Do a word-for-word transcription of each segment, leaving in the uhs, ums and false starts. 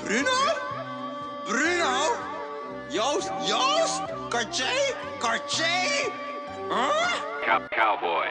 Bruno? Bruno? Joost? Joost? Cartier? Cartier? Huh? Cowboy.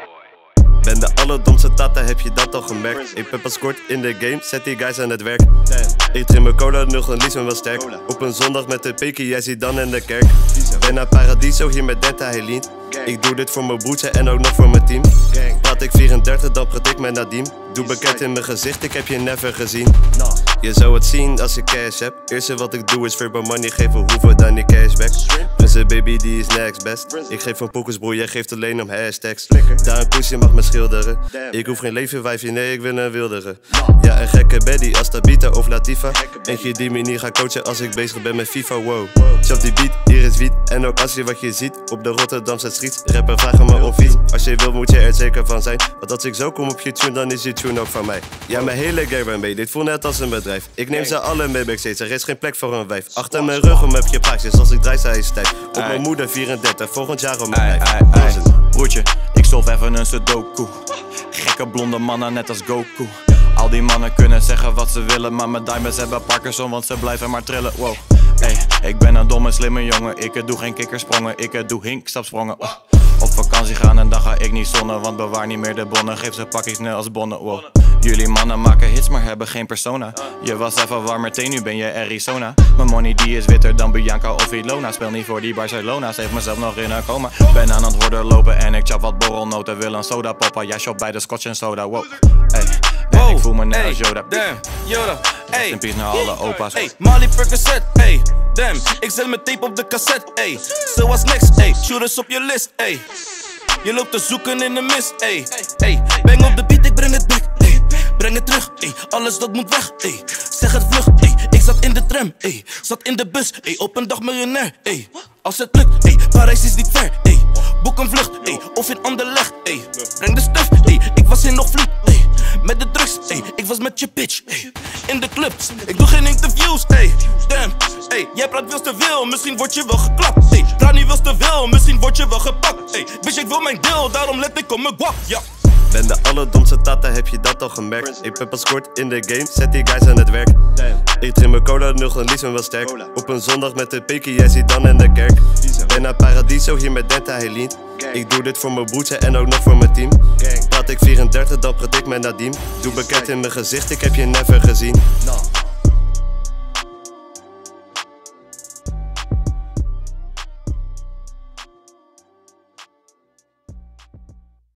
Ben de allerdomste tata, heb je dat al gemerkt? Ik ben pas kort in de game, zet die guys aan het werk. Ik drink mijn cola, nog een lies, maar wel sterk. Op een zondag met de pekie, jij ziet dan in de kerk. Ben naar Paradiso, hier met Denta Helene. Ik doe dit voor mijn broertje en ook nog voor mijn team. Praat ik vierendertig, dan praat ik met Nadim. Doe bekend in mijn gezicht, ik heb je never gezien. Je zou het zien als ik cash heb. Eerste wat ik doe is verbal money geven, hoeveel dan die cashback. Onze baby die is next best. Ik geef van pokus broer, jij geeft alleen om hashtags. Daar een koesje mag me schilderen. Ik hoef geen levenwijfje, nee ik wil een wildere. Ja, een gekke baddie als Tabita of Latifa. Eentje die me niet gaat coachen als ik bezig ben met FIFA, wow. Chop die beat, hier is wiet. En ook als je wat je ziet op de Rotterdamse streets. Rapper vragen me of iets. Als je wil moet je er zeker van zijn. Want als ik zo kom op je tune, dan is je tune ook van mij. Ja, mijn hele game mee, dit voelt net als een bedrijf. Ik neem ze alle mee backstage, er is geen plek voor een wijf. Achter mijn rug om heb je praatjes, als ik draai sta is tijd. Op mijn moeder vierendertig, volgend jaar om mijn lijf. Broertje, ik stolf even een sudoku. Gekke blonde mannen net als Goku. Al die mannen kunnen zeggen wat ze willen, maar mijn diamonds hebben Parkinson, want ze blijven maar trillen, wow. Ey, ik ben een domme slimme jongen, ik doe geen kikkersprongen, ik doe hinkstapsprongen. Oh. Op vakantie gaan en dan ga ik niet zonnen, want bewaar niet meer de bonnen, geef ze pakjes snel als bonnen, wow. Jullie mannen maken hits, maar hebben geen persona. Je was even warm meteen, nu ben je Arizona. Mijn money die is witter dan Bianca of Ilona. Speel niet voor die Barcelona's, heeft mezelf nog in een coma. Ben aan het worden lopen en ik chap wat borrelnoten. Wil een soda poppen, jij shop bij de Scotch en soda, wow. Ey, en ik voel me net als Yoda. Damn, Yoda, ey. In peace naar alle opa's. Ey, Molly Percocet, ey. Damn, ik zet mijn tape op de cassette, ey. Zoals next, ey. Shooters op je list, ey. Je loopt te zoeken in de mist, ey. Ey, bang op de beat, ik breng het back, ey. Breng het terug, ey. Alles dat moet weg, ey. Zeg het vlug, ey. Ik zat in de tram, ey. Zat in de bus, ey. Op een dag miljonair, ey. Als het lukt, ey. Parijs is niet ver, ey. Boek een vlucht, ey. Of in Anderlecht, ey. Breng de stuff, ey. Ik was in nog vloed, ey. Met de drugs, ey. Ik was met je bitch, ey. In de club, ik doe geen interviews, ey. Damn, ey. Jij praat veel te veel, misschien word je wel geklapt, ey. Praat niet veel te veel, misschien word je wel gepakt, ey. Bitch, ik wil mijn deel, daarom let ik op mijn guap, ja. Ben de allerdomste tata, heb je dat al gemerkt? Ik ben pas kort in de game, zet die guys aan het werk. Ik drink mijn cola, nog een lies, maar wel sterk. Op een zondag met de pekie, jij ziet dan in de kerk. Ben naar Paradiso, hier met Denta Helene. Ik doe dit voor mijn broertje en ook nog voor mijn team. Praat ik vierendertig, dan praat ik met Nadim. Doe bekend in mijn gezicht, ik heb je never gezien.